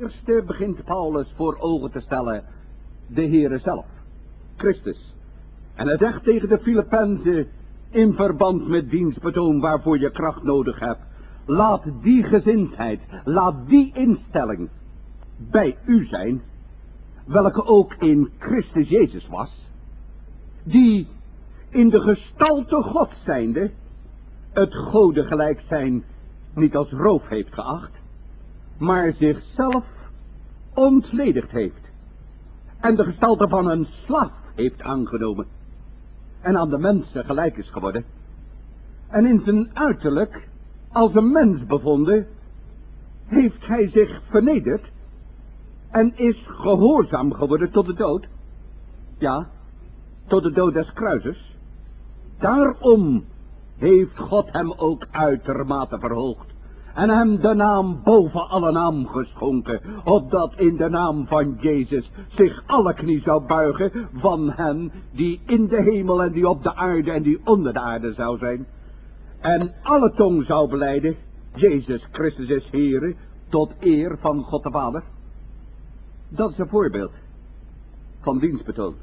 Eerste begint Paulus voor ogen te stellen de Heere zelf, Christus. En hij zegt tegen de Filippenzen in verband met dienstbetoon waarvoor je kracht nodig hebt. Laat die gezindheid, laat die instelling bij u zijn, welke ook in Christus Jezus was, die in de gestalte God zijnde het Gode gelijk zijn niet als roof heeft geacht, maar zichzelf ontledigd heeft en de gestalte van een slaaf heeft aangenomen en aan de mensen gelijk is geworden en in zijn uiterlijk als een mens bevonden heeft hij zich vernederd en is gehoorzaam geworden tot de dood, ja, tot de dood des kruises. Daarom heeft God hem ook uitermate verhoogd en hem de naam boven alle naam geschonken, opdat in de naam van Jezus zich alle knie zou buigen van hen die in de hemel en die op de aarde en die onder de aarde zou zijn. En alle tong zou belijden, Jezus Christus is Heere, tot eer van God de Vader. Dat is een voorbeeld van dienstbetoon.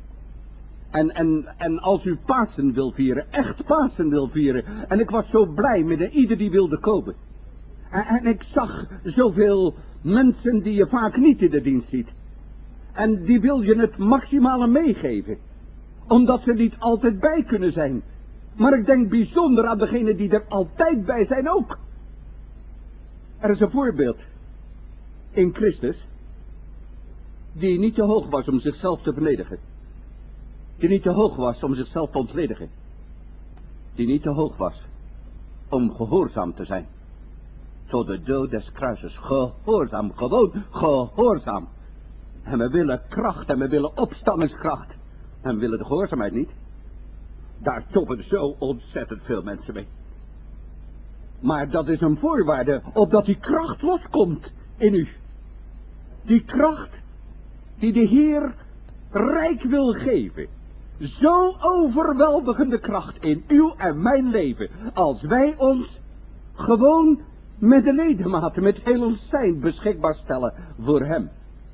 En als u Pasen wil vieren, echt Pasen wil vieren, en ik was zo blij met ieder die wilde komen. En ik zag zoveel mensen die je vaak niet in de dienst ziet. En die wil je het maximale meegeven, omdat ze niet altijd bij kunnen zijn. Maar ik denk bijzonder aan degenen die er altijd bij zijn ook. Er is een voorbeeld in Christus die niet te hoog was om zichzelf te vernederen. Die niet te hoog was om zichzelf te ontledigen. Die niet te hoog was om gehoorzaam te zijn. Tot de dood des kruises. Gehoorzaam, gewoon gehoorzaam. En we willen kracht en we willen opstandingskracht. En we willen de gehoorzaamheid niet. Daar toppen zo ontzettend veel mensen mee. Maar dat is een voorwaarde opdat die kracht loskomt in u. Die kracht die de Heer rijk wil geven. Zo overweldigende kracht in uw en mijn leven. Als wij ons gewoon met de ledematen, met heel ons zijn beschikbaar stellen voor hem.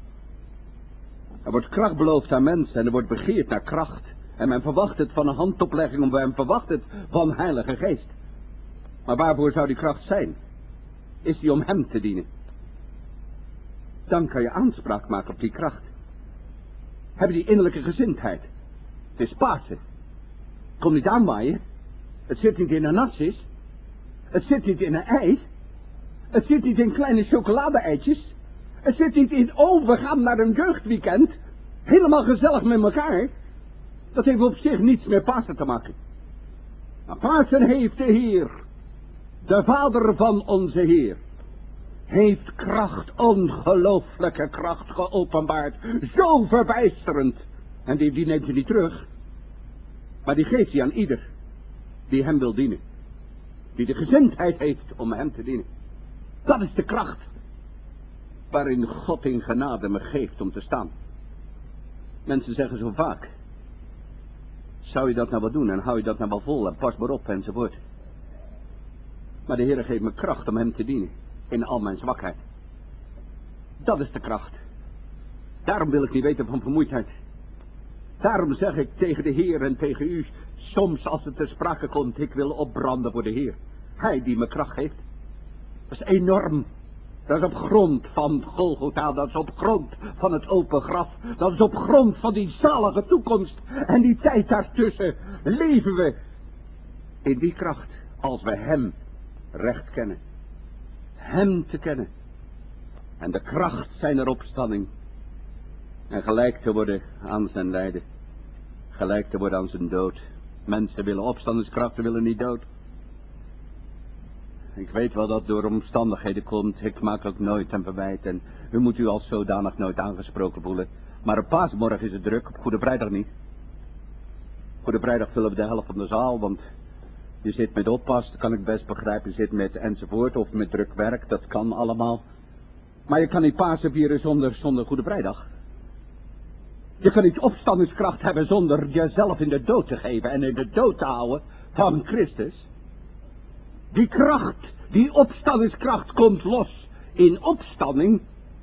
Er wordt kracht beloofd aan mensen en er wordt begeerd naar kracht. En men verwacht het van een handoplegging, of men verwacht het van Heilige Geest. Maar waarvoor zou die kracht zijn? Is die om hem te dienen? Dan kan je aanspraak maken op die kracht. Hebben die innerlijke gezindheid. Het is Pasen. Het komt niet aanwaaien. Het zit niet in een nasjes. Het zit niet in een ei. Het zit niet in kleine chocolade-eitjes. Het zit niet in, oh, we gaan naar een jeugdweekend. Helemaal gezellig met elkaar. Dat heeft op zich niets met Pasen te maken. Maar Pasen heeft de Heer, de Vader van onze Heer, heeft kracht, ongelooflijke kracht geopenbaard. Zo verbijsterend. En die neemt hij niet terug. Maar die geeft hij aan ieder die hem wil dienen. Die de gezindheid heeft om hem te dienen. Dat is de kracht waarin God in genade me geeft om te staan. Mensen zeggen zo vaak, zou je dat nou wel doen en hou je dat nou wel vol en pas maar op enzovoort. Maar de Heer geeft me kracht om hem te dienen in al mijn zwakheid. Dat is de kracht. Daarom wil ik niet weten van vermoeidheid. Daarom zeg ik tegen de Heer en tegen u, soms als het ter sprake komt, ik wil opbranden voor de Heer. Hij die me kracht geeft. Dat is enorm. Dat is op grond van Golgotha, dat is op grond van het open graf. Dat is op grond van die zalige toekomst. En die tijd daartussen leven we in die kracht als we hem recht kennen. Hem te kennen. En de kracht zijner opstanding. En gelijk te worden aan zijn lijden. Gelijk te worden aan zijn dood. Mensen willen opstandingskrachten, willen niet dood. Ik weet wel dat door omstandigheden komt. Ik maak ook nooit een verwijt. En u moet u als zodanig nooit aangesproken voelen. Maar op paasmorgen is het druk. Op Goede Vrijdag niet. Goede Vrijdag vullen we de helft van de zaal. Want je zit met oppas. Dat kan ik best begrijpen. Je zit met enzovoort. Of met druk werk. Dat kan allemaal. Maar je kan niet Pasen vieren zonder Goede Vrijdag. Je kan niet opstandingskracht hebben zonder jezelf in de dood te geven. En in de dood te houden van Christus. Die kracht, die opstandingskracht komt los in opstanding.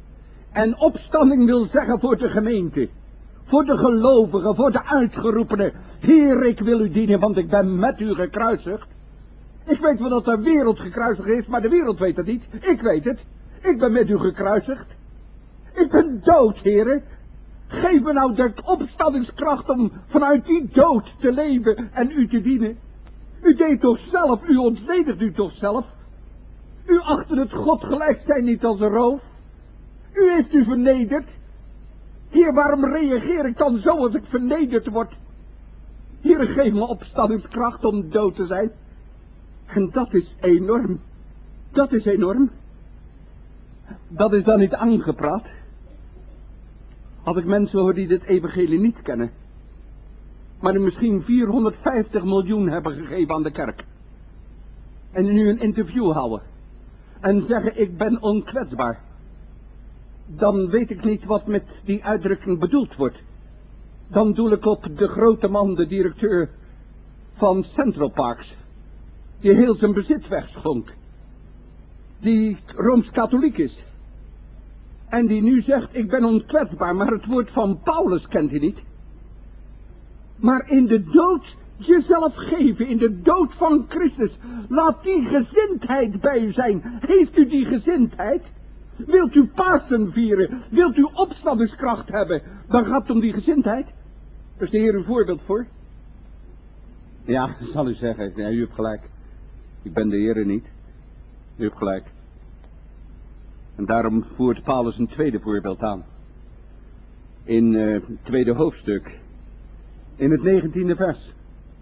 En opstanding wil zeggen voor de gemeente, voor de gelovigen, voor de uitgeroepenen. Heer, ik wil u dienen, want ik ben met u gekruisigd. Ik weet wel dat de wereld gekruisigd is, maar de wereld weet het niet. Ik weet het. Ik ben met u gekruisigd. Ik ben dood, heren. Geef me nou de opstandingskracht om vanuit die dood te leven en u te dienen. U deed toch zelf, u ontledigt u toch zelf. U achtte het God gelijk zijn niet als een roof. U heeft u vernederd. Heer, waarom reageer ik dan zo als ik vernederd word? Heer, geef me opstandingskracht om dood te zijn. En dat is enorm. Dat is enorm. Dat is dan niet aangepraat. Als ik mensen hoor die dit evangelie niet kennen. Maar die misschien 450 miljoen hebben gegeven aan de kerk. En nu een interview houden. En zeggen ik ben onkwetsbaar. Dan weet ik niet wat met die uitdrukking bedoeld wordt. Dan doe ik op de grote man, de directeur van Central Parks. Die heel zijn bezit wegschonk. Die Rooms-Katholiek is. En die nu zegt ik ben onkwetsbaar, maar het woord van Paulus kent hij niet. Maar in de dood jezelf geven, in de dood van Christus. Laat die gezindheid bij u zijn. Heeft u die gezindheid? Wilt u Pasen vieren? Wilt u opstandingskracht hebben? Dan gaat het om die gezindheid. Daar is de Heer een voorbeeld voor. Ja, zal u zeggen, ja, u hebt gelijk. Ik ben de Heer niet. U hebt gelijk. En daarom voert Paulus een tweede voorbeeld aan. In het tweede hoofdstuk. In het 19e vers.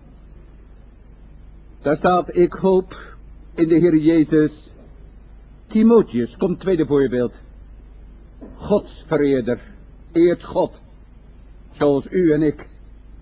Daar staat, ik hoop in de Heer Jezus. Timotheus, komt tweede voorbeeld. Godsvereerder, eert God, zoals u en ik.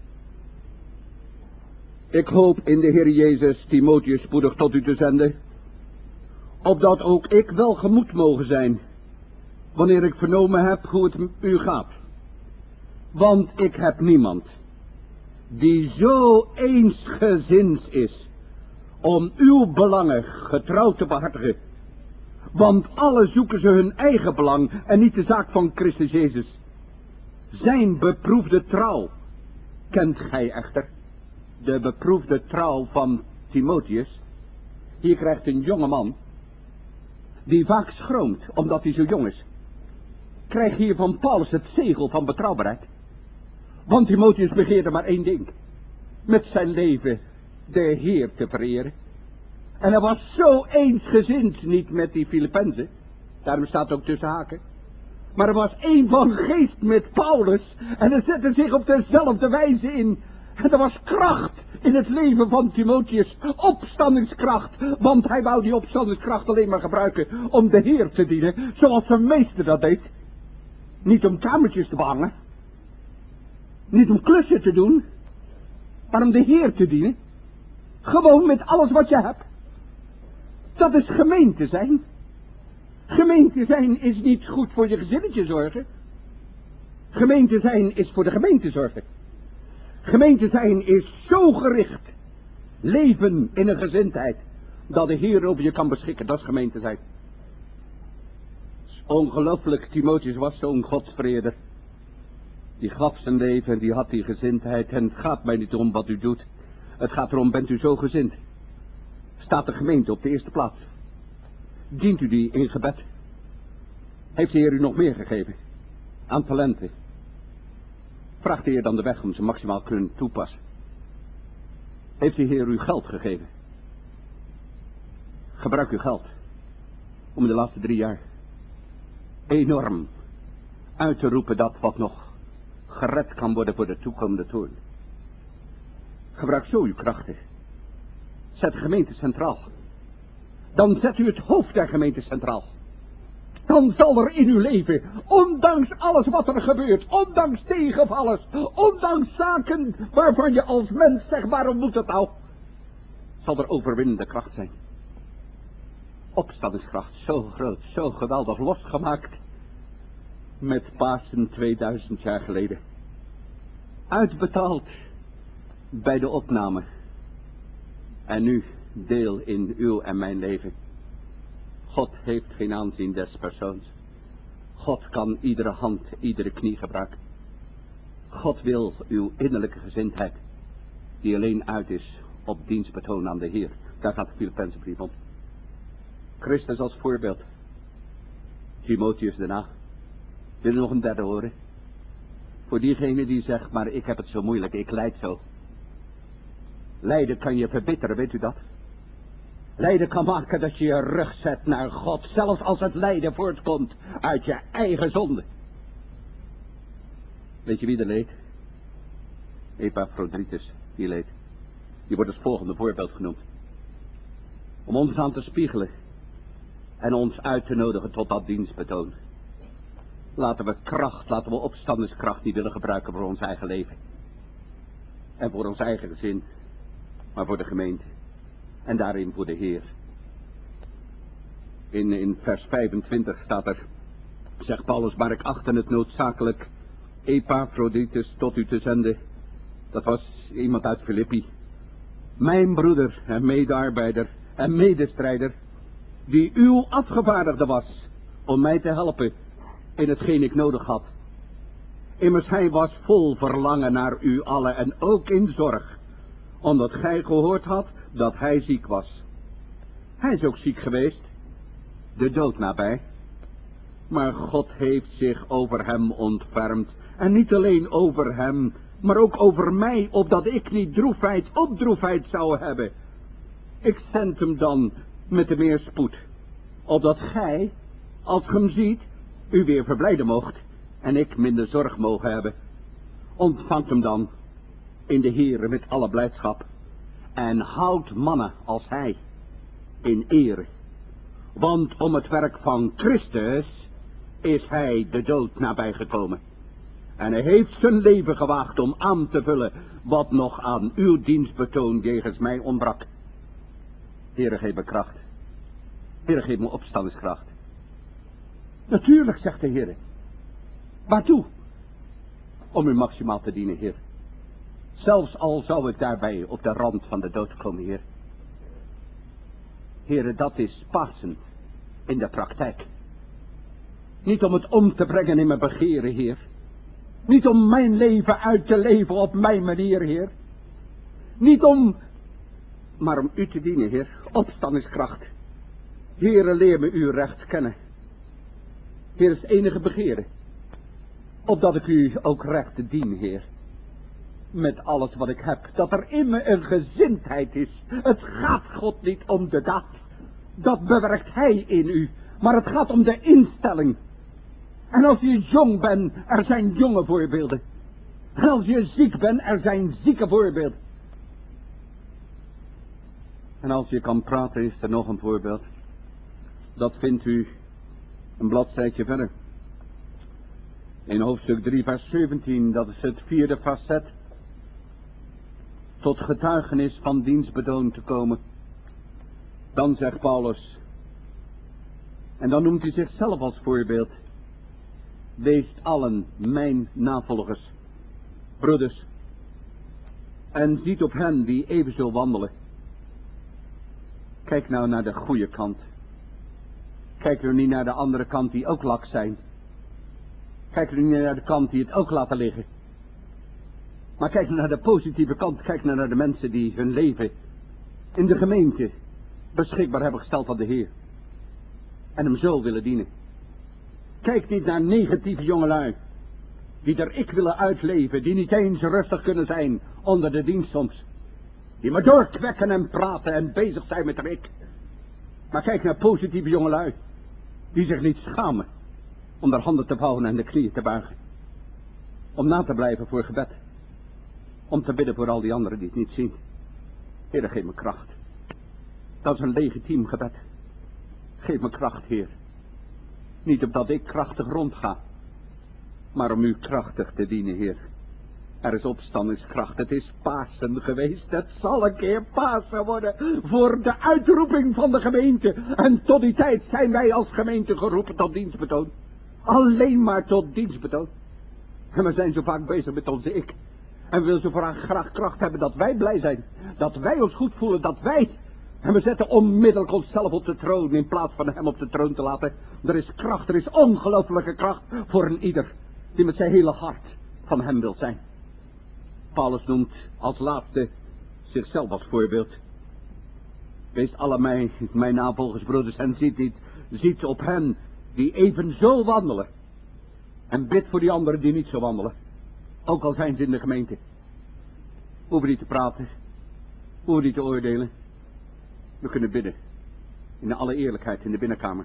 Ik hoop in de Heer Jezus Timotheus spoedig tot u te zenden, opdat ook ik welgemoed mogen zijn, wanneer ik vernomen heb hoe het u gaat. Want ik heb niemand die zo eensgezind is om uw belangen getrouw te behartigen. Want alle zoeken ze hun eigen belang en niet de zaak van Christus Jezus. Zijn beproefde trouw kent gij echter. De beproefde trouw van Timotheus. Hier krijgt een jonge man, die vaak schroomt omdat hij zo jong is, krijgt hier van Paulus het zegel van betrouwbaarheid. Want Timotheus begeerde maar één ding. Met zijn leven de Heer te vereren. En hij was zo eensgezind, niet met die Filippenzen. Daarom staat ook tussen haken. Maar hij was één van geest met Paulus. En hij zette zich op dezelfde wijze in. En er was kracht in het leven van Timotheus. Opstandingskracht. Want hij wou die opstandingskracht alleen maar gebruiken om de Heer te dienen. Zoals zijn meester dat deed. Niet om kamertjes te behangen. Niet om klussen te doen. Maar om de Heer te dienen. Gewoon met alles wat je hebt. Dat is gemeente zijn. Gemeente zijn is niet goed voor je gezinnetje zorgen. Gemeente zijn is voor de gemeente zorgen. Gemeente zijn is zo gericht. Leven in een gezindheid. Dat de Heer over je kan beschikken. Dat is gemeente zijn. Ongelooflijk, Timotheus was zo'n godsvreder. Die gaf zijn leven en die had die gezindheid. En het gaat mij niet om wat u doet. Het gaat erom, bent u zo gezind? Staat de gemeente op de eerste plaats? Dient u die in gebed? Heeft de Heer u nog meer gegeven? Aan talenten? Vraagt de Heer dan de weg om ze maximaal te kunnen toepassen? Heeft de Heer u geld gegeven? Gebruik uw geld om in de laatste 3 jaar enorm uit te roepen dat wat nog gered kan worden voor de toekomende toorn. Gebruik zo uw krachten. Zet de gemeente centraal. Dan zet u het hoofd der gemeente centraal. Dan zal er in uw leven, ondanks alles wat er gebeurt, ondanks tegenvallers, ondanks zaken waarvan je als mens zegt, waarom moet het nou? Zal er overwinnende kracht zijn. Opstandingskracht, zo groot, zo geweldig losgemaakt. Met Pasen 2000 jaar geleden. Uitbetaald bij de opname. En nu deel in uw en mijn leven. God heeft geen aanzien des persoons. God kan iedere hand, iedere knie gebruiken. God wil uw innerlijke gezindheid, die alleen uit is op dienstbetoon aan de Heer. Daar gaat de Filippenzenbrief om. Christus als voorbeeld. Timotheus daarna. Wil je nog een derde horen? Voor diegene die zegt, maar ik heb het zo moeilijk, ik lijd zo. Lijden kan je verbitteren, weet u dat? Lijden kan maken dat je je rug zet naar God, zelfs als het lijden voortkomt uit je eigen zonde. Weet je wie er leed? Epaphroditus, die leed. Die wordt als volgende voorbeeld genoemd. Om ons aan te spiegelen en ons uit te nodigen tot dat dienstbetoon. Laten we opstandingskracht niet willen gebruiken voor ons eigen leven. En voor ons eigen gezin, maar voor de gemeente. En daarin voor de Heer. In vers 25 staat er, zegt Paulus, maar ik achtte het noodzakelijk Epaphroditus tot u te zenden. Dat was iemand uit Filippi. Mijn broeder en medearbeider en medestrijder, die uw afgevaardigde was om mij te helpen in hetgeen ik nodig had. Immers hij was vol verlangen naar u allen en ook in zorg, omdat gij gehoord had dat hij ziek was. Hij is ook ziek geweest, de dood nabij. Maar God heeft zich over hem ontfermd. En niet alleen over hem, maar ook over mij, opdat ik niet droefheid op droefheid zou hebben. Ik zend hem dan met de meer spoed, opdat gij, als ge hem ziet, u weer verblijden moogt en ik minder zorg mogen hebben. Ontvangt hem dan in de Heere met alle blijdschap en houdt mannen als hij in ere. Want om het werk van Christus is hij de dood nabijgekomen. En hij heeft zijn leven gewaagd om aan te vullen wat nog aan uw dienstbetoon jegens mij ontbrak. Heere, geef me kracht. Heere, geef me opstandingskracht. Natuurlijk, zegt de Heer. Waartoe? Om u maximaal te dienen, Heer. Zelfs al zou ik daarbij op de rand van de dood komen, Heer. Heere, dat is Pasen in de praktijk. Niet om het om te brengen in mijn begeren, Heer. Niet om mijn leven uit te leven op mijn manier, Heer. Niet om, maar om u te dienen, Heer. Opstandingskracht. Heere, leer me uw recht kennen. Heer, is het enige begeren. Opdat ik u ook recht dien, Heer. Met alles wat ik heb. Dat er in me een gezindheid is. Het gaat God niet om de daad. Dat bewerkt hij in u. Maar het gaat om de instelling. En als je jong bent, er zijn jonge voorbeelden. En als je ziek bent, er zijn zieke voorbeelden. En als je kan praten, is er nog een voorbeeld. Dat vindt u een bladzijtje verder. In hoofdstuk 3 vers 17, dat is het 4e facet. Tot getuigenis van dienstbetoon te komen. Dan zegt Paulus. En dan noemt hij zichzelf als voorbeeld. Wees allen mijn navolgers, broeders. En ziet op hen die even zo wandelen. Kijk nou naar de goede kant. Kijk nu niet naar de andere kant die ook lak zijn. Kijk nu niet naar de kant die het ook laten liggen. Maar kijk naar de positieve kant. Kijk naar de mensen die hun leven in de gemeente beschikbaar hebben gesteld aan de Heer. En hem zo willen dienen. Kijk niet naar negatieve jongelui. Die er ik willen uitleven. Die niet eens rustig kunnen zijn onder de dienst soms. Die maar doorkwekken en praten en bezig zijn met er ik. Maar kijk naar positieve jongelui. Die zich niet schamen om de handen te vouwen en de knieën te buigen. Om na te blijven voor gebed. Om te bidden voor al die anderen die het niet zien. Heer, geef me kracht. Dat is een legitiem gebed. Geef me kracht, Heer. Niet opdat ik krachtig rondga. Maar om u krachtig te dienen, Heer. Er is opstandingskracht. Het is Pasen geweest. Het zal een keer Pasen worden. Voor de uitroeping van de gemeente. En tot die tijd zijn wij als gemeente geroepen tot dienstbetoon. Alleen maar tot dienstbetoon. En we zijn zo vaak bezig met onze ik. En we willen zo graag kracht hebben dat wij blij zijn. Dat wij ons goed voelen. Dat wij En we zetten onmiddellijk onszelf op de troon in plaats van hem op de troon te laten. Er is kracht, er is ongelooflijke kracht voor een ieder die met zijn hele hart van hem wil zijn. Paulus noemt als laatste zichzelf als voorbeeld. Wees alle mijn navolgers, broeders, en ziet op hen die even zo wandelen. En bid voor die anderen die niet zo wandelen. Ook al zijn ze in de gemeente. Hoeven niet te praten. Hoeven niet te oordelen. We kunnen bidden. In alle eerlijkheid in de binnenkamer.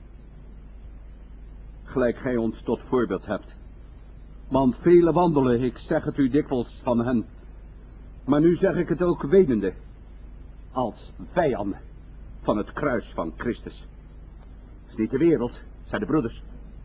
Gelijk gij ons tot voorbeeld hebt. Want vele wandelen, ik zeg het u dikwijls van hen. Maar nu zeg ik het ook wenende. Als vijanden van het kruis van Christus. Het is niet de wereld, zijn de broeders.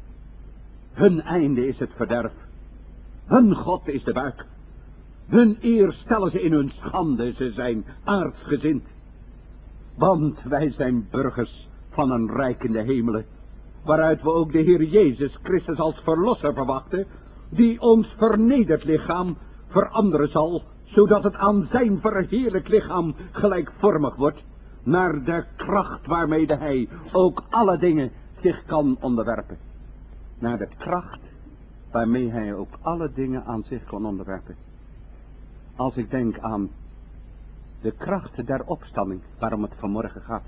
Hun einde is het verderf. Hun God is de buik. Hun eer stellen ze in hun schande, ze zijn aardsgezind. Want wij zijn burgers van een rijk in de hemelen, waaruit we ook de Heer Jezus Christus als verlosser verwachten, die ons vernederd lichaam veranderen zal, zodat het aan zijn verheerlijk lichaam gelijkvormig wordt, naar de kracht waarmede hij ook alle dingen zich kan onderwerpen. Naar de kracht waarmee hij ook alle dingen aan zich kan onderwerpen. Als ik denk aan de kracht der opstanding, waarom het vanmorgen gaat.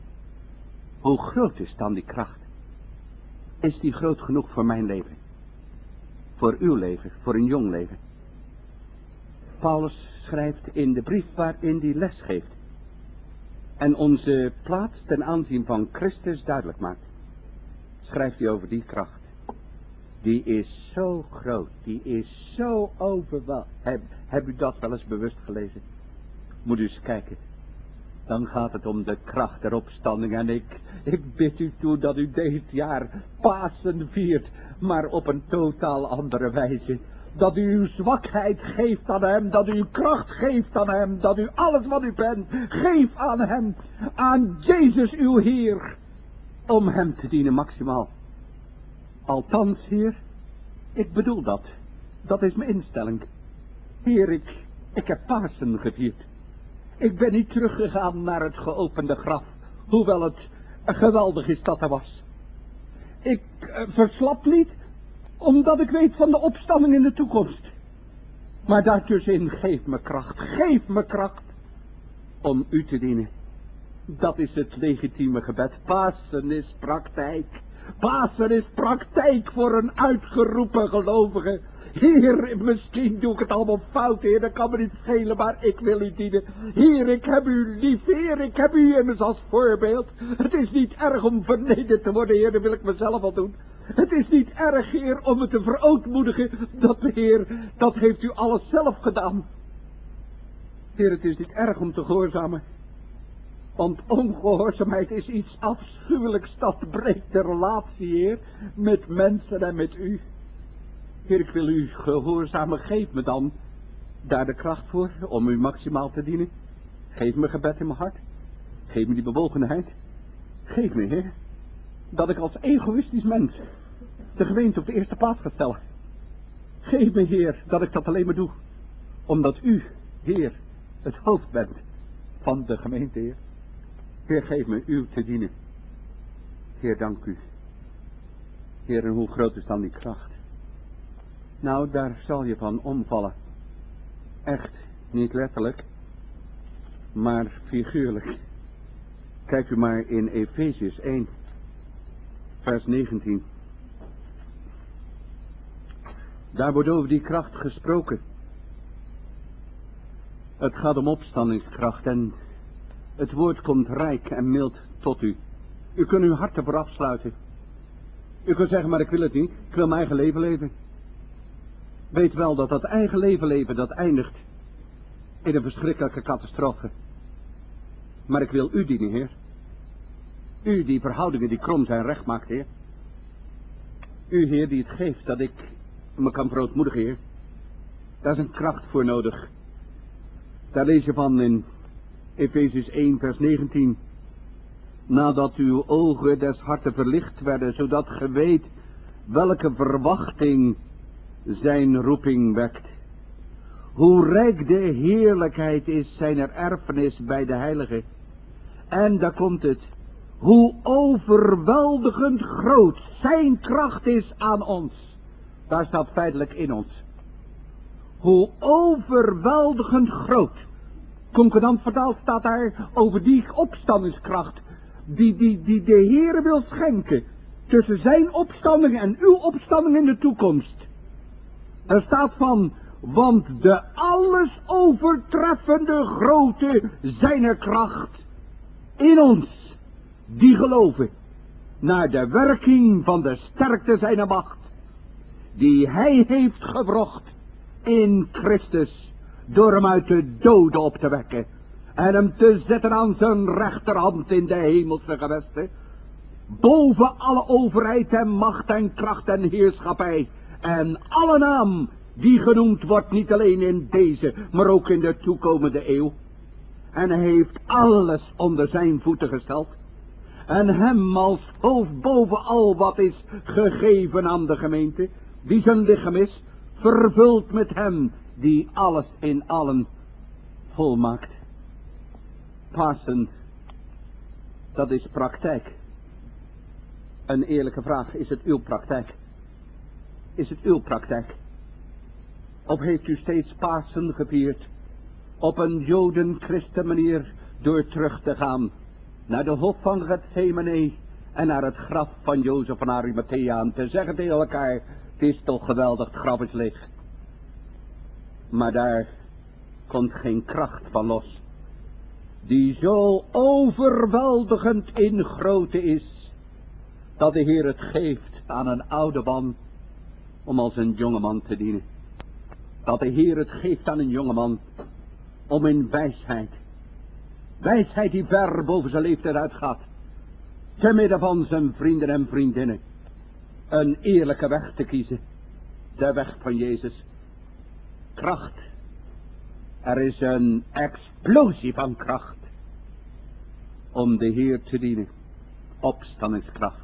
Hoe groot is dan die kracht? Is die groot genoeg voor mijn leven? Voor uw leven, voor een jong leven? Paulus schrijft in de brief waarin hij les geeft. En onze plaats ten aanzien van Christus duidelijk maakt. Schrijft hij over die kracht. Die is zo groot, die is zo overweldigend. Heb u dat wel eens bewust gelezen? Moet u eens kijken. Dan gaat het om de kracht der opstanding. En ik bid u toe dat u dit jaar Pasen viert, maar op een totaal andere wijze. Dat u uw zwakheid geeft aan hem, dat u uw kracht geeft aan hem, dat u alles wat u bent, geeft aan hem, aan Jezus uw Heer, om hem te dienen maximaal. Althans, Heer, ik bedoel dat. Dat is mijn instelling. Heer, ik heb Pasen gevierd. Ik ben niet teruggegaan naar het geopende graf, hoewel het geweldig is dat er was. Ik verslap niet, omdat ik weet van de opstanding in de toekomst. Maar daartussenin, geef me kracht om u te dienen. Dat is het legitieme gebed. Pasen is praktijk. Pasen is praktijk voor een uitgeroepen gelovige. Heer, misschien doe ik het allemaal fout, Heer, dat kan me niet schelen, maar ik wil u dienen. Heer, ik heb u lief, Heer, ik heb u immers als voorbeeld. Het is niet erg om vernederd te worden, Heer, dat wil ik mezelf al doen. Het is niet erg, Heer, om me te verootmoedigen, Heer, dat heeft u alles zelf gedaan. Heer, het is niet erg om te gehoorzamen. Want ongehoorzaamheid is iets afschuwelijks, dat breekt de relatie, Heer, met mensen en met u. Heer, ik wil u gehoorzamen, geef me dan daar de kracht voor om u maximaal te dienen. Geef me gebed in mijn hart. Geef me die bewogenheid. Geef me, Heer, dat ik als egoïstisch mens de gemeente op de eerste plaats ga stellen. Geef me, Heer, dat ik dat alleen maar doe, omdat u, Heer, het hoofd bent van de gemeente, Heer. Heer, geef me u te dienen. Heer, dank u. Heer, en hoe groot is dan die kracht? Nou, daar zal je van omvallen. Echt, niet letterlijk, maar figuurlijk. Kijk u maar in Efesius 1, vers 19. Daar wordt over die kracht gesproken. Het gaat om opstandingskracht en het woord komt rijk en mild tot u. U kunt uw hart ervoor afsluiten. U kunt zeggen, maar ik wil het niet. Ik wil mijn eigen leven leven. Weet wel dat dat eigen leven, dat eindigt in een verschrikkelijke catastrofe. Maar ik wil u dienen, Heer. U die verhoudingen die krom zijn recht maakt, Heer. U, Heer, die het geeft dat ik me kan verootmoedigen, Heer. Daar is een kracht voor nodig. Daar lees je van in Efesius 1, vers 19. Nadat uw ogen des harten verlicht werden, zodat ge weet welke verwachting zijn roeping wekt. Hoe rijk de heerlijkheid is zijner erfenis bij de heiligen. En daar komt het. Hoe overweldigend groot zijn kracht is aan ons. Daar staat feitelijk in ons. Hoe overweldigend groot. Concordant vertaald staat daar over die opstandingskracht. Die de Heere wil schenken. Tussen zijn opstanding en uw opstanding in de toekomst. Er staat van. Want de alles overtreffende grootte zijner kracht. In ons. Die geloven. Naar de werking van de sterkte zijner macht. Die hij heeft gewrocht. In Christus. Door hem uit de doden op te wekken. En hem te zetten aan zijn rechterhand in de hemelse gewesten. Boven alle overheid en macht en kracht en heerschappij. En alle naam die genoemd wordt niet alleen in deze, maar ook in de toekomende eeuw. En hij heeft alles onder zijn voeten gesteld. En hem als hoofd boven al wat is gegeven aan de gemeente, die zijn lichaam is, vervuld met hem die alles in allen volmaakt. Pasen, dat is praktijk. Een eerlijke vraag, is het uw praktijk? Is het uw praktijk? Of heeft u steeds Pasen gevierd op een Joden-Christen manier door terug te gaan naar de hof van Gethsemane en naar het graf van Jozef van Arimathea en te zeggen tegen elkaar, het is toch geweldig, het graf is leeg. Maar daar komt geen kracht van los, die zo overweldigend in grootte is, dat de Heer het geeft aan een oude man om als een jongeman te dienen. Dat de Heer het geeft aan een jongeman om in wijsheid, wijsheid die ver boven zijn leeftijd uitgaat, te midden van zijn vrienden en vriendinnen, een eerlijke weg te kiezen, de weg van Jezus. Kracht, er is een explosie van kracht om de Heer te dienen, opstandingskracht.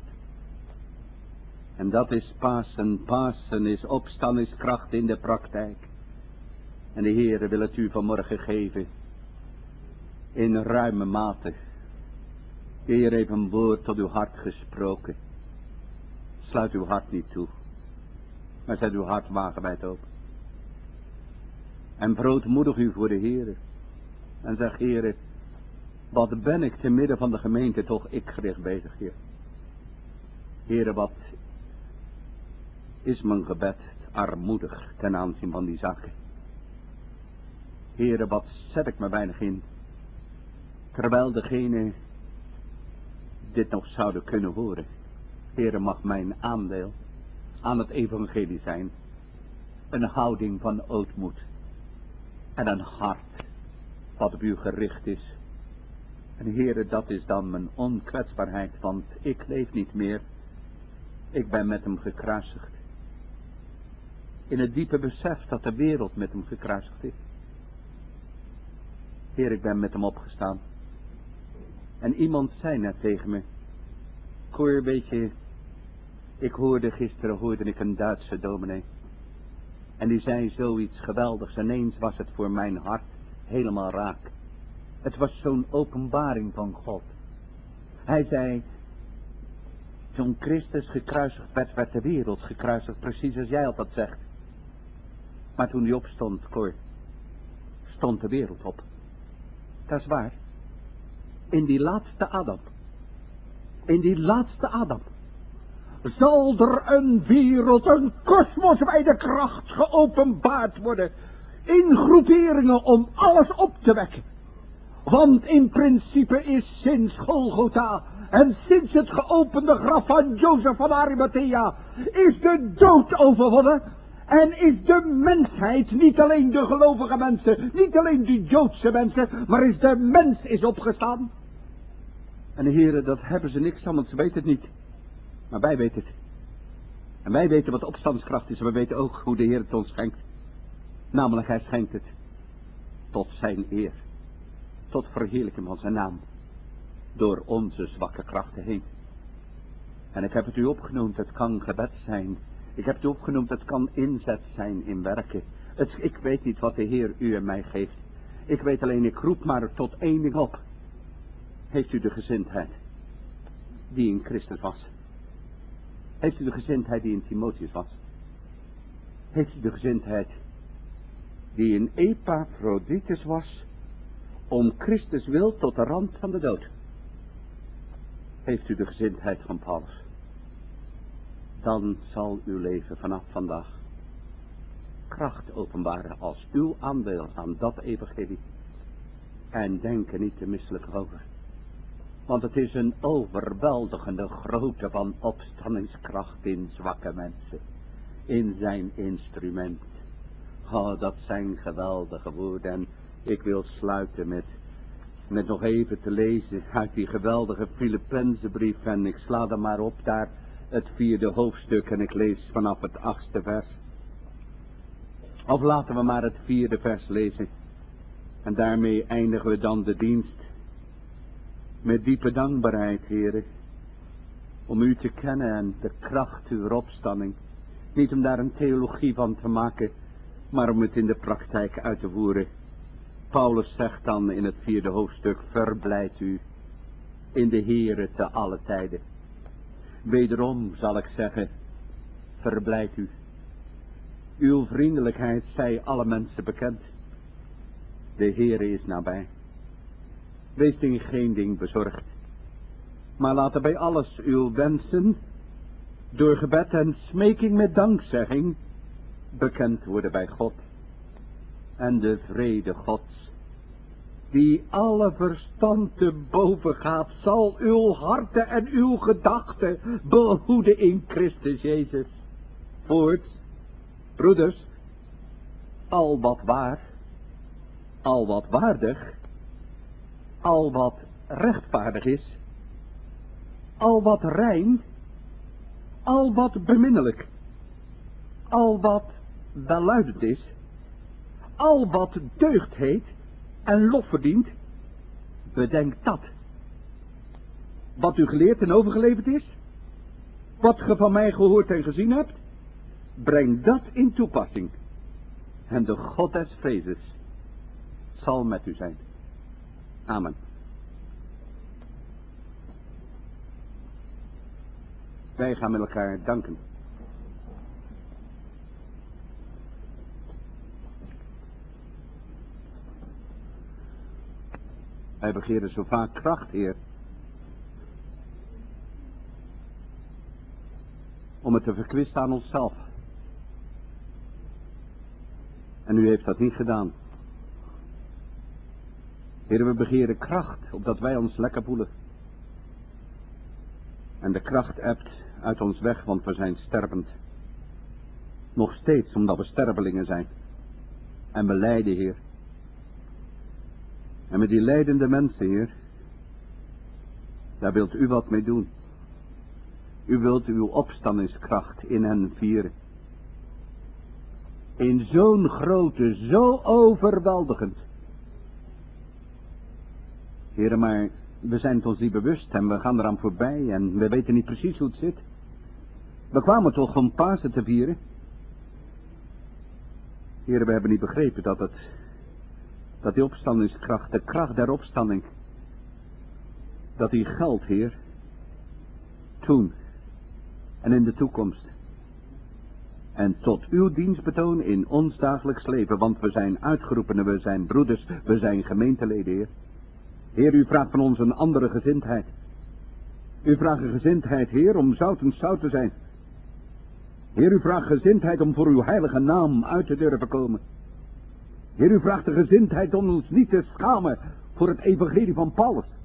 En dat is Pasen. Pasen is opstandingskracht in de praktijk. En de Heere wil het u vanmorgen geven. In ruime mate. De Heer heeft een woord tot uw hart gesproken. Sluit uw hart niet toe. Maar zet uw hart wagenwijd open. En broodmoedig u voor de Heere. En zeg, Heere, wat ben ik te midden van de gemeente toch ik gericht bezig hier. Heere, wat is mijn gebed armoedig ten aanzien van die zaken. Heere, wat zet ik me weinig in. Terwijl degene dit nog zouden kunnen horen. Heere, mag mijn aandeel aan het evangelie zijn. Een houding van ootmoed. En een hart wat op u gericht is. En Heere, dat is dan mijn onkwetsbaarheid, want ik leef niet meer. Ik ben met hem gekruisigd. In het diepe besef dat de wereld met hem gekruisigd is. Heer, ik ben met hem opgestaan. En iemand zei net tegen me. Koor, weet je, gisteren hoorde ik een Duitse dominee. En die zei zoiets geweldigs. En ineens was het voor mijn hart helemaal raak. Het was zo'n openbaring van God. Hij zei, toen Christus gekruisigd werd, werd de wereld gekruisigd. Precies als jij altijd zegt. Maar toen hij opstond, Cor, stond de wereld op. Dat is waar. In die laatste Adam. In die laatste Adam. Zal er een wereld, een kosmoswijde kracht geopenbaard worden. In groeperingen om alles op te wekken. Want in principe is sinds Golgotha en sinds het geopende graf van Jozef van Arimathea is de dood overwonnen. En is de mensheid, niet alleen de gelovige mensen, niet alleen de Joodse mensen, maar is de mens is opgestaan. En de heren, dat hebben ze niks aan, want ze weten het niet. Maar wij weten het. En wij weten wat opstandskracht is en we weten ook hoe de Heer het ons schenkt. Namelijk, hij schenkt het tot zijn eer. Tot verheerlijking van zijn naam. Door onze zwakke krachten heen. En ik heb het u opgenoemd, het kan gebed zijn. Ik heb het u opgenoemd, het kan inzet zijn in werken. Ik weet niet wat de Heer u en mij geeft. Ik weet alleen, ik roep maar tot één ding op. Heeft u de gezindheid die in Christus was? Heeft u de gezindheid die in Timotheus was? Heeft u de gezindheid die in Epaphroditus was, om Christus wil tot de rand van de dood? Heeft u de gezindheid van Paulus? Dan zal uw leven vanaf vandaag kracht openbaren als uw aandeel aan dat evangelie. En denk er niet te misselijk over. Want het is een overweldigende grootte van opstandingskracht in zwakke mensen. In zijn instrument. Oh, dat zijn geweldige woorden. En ik wil sluiten met nog even te lezen uit die geweldige Filippenzenbrief. En ik sla er maar op daar het 4e hoofdstuk en ik lees vanaf het 8e vers. Of laten we maar het 4e vers lezen. En daarmee eindigen we dan de dienst. Met diepe dankbaarheid, heren. Om u te kennen en de kracht uw opstanding. Niet om daar een theologie van te maken, maar om het in de praktijk uit te voeren. Paulus zegt dan in het 4e hoofdstuk, verblijd u in de Heere te alle tijden. Wederom zal ik zeggen, verblijd u. Uw vriendelijkheid zij alle mensen bekend. De Heere is nabij. Wees in geen ding bezorgd. Maar laten bij alles uw wensen, door gebed en smeking met dankzegging, bekend worden bij God. En de vrede Gods, die alle verstand te boven gaat, zal uw harten en uw gedachten behoeden in Christus Jezus. Voorts, broeders, al wat waar, al wat waardig, al wat rechtvaardig is, al wat rein, al wat beminnelijk, al wat welluidend is, al wat deugd heet en lof verdient, bedenk dat. Wat u geleerd en overgeleverd is, wat ge van mij gehoord en gezien hebt, breng dat in toepassing. En de God des vredes zal met u zijn. Amen. Wij gaan met elkaar danken. Wij begeren zo vaak kracht, Heer, om het te verkwisten aan onszelf. En u heeft dat niet gedaan. Heer, we begeren kracht, opdat wij ons lekker voelen. En de kracht ebt uit ons weg, want we zijn stervend. Nog steeds, omdat we stervelingen zijn. En we lijden, Heer. En met die lijdende mensen, Heer, daar wilt u wat mee doen. U wilt uw opstandingskracht in hen vieren. In zo'n grote, zo overweldigend. Heer, maar we zijn het ons niet bewust en we gaan eraan voorbij en we weten niet precies hoe het zit. We kwamen toch om Pasen te vieren. Heer, we hebben niet begrepen dat die opstandingskracht, de kracht der opstanding, dat die geldt, Heer, toen en in de toekomst. En tot uw dienstbetoon in ons dagelijks leven, want we zijn uitgeroepenen, we zijn broeders, we zijn gemeenteleden, Heer. Heer, u vraagt van ons een andere gezindheid. U vraagt een gezindheid, Heer, om zout en zout te zijn. Heer, u vraagt gezindheid om voor uw heilige naam uit te durven komen. Heer, u vraagt de gezindheid om ons niet te schamen voor het evangelie van Paulus.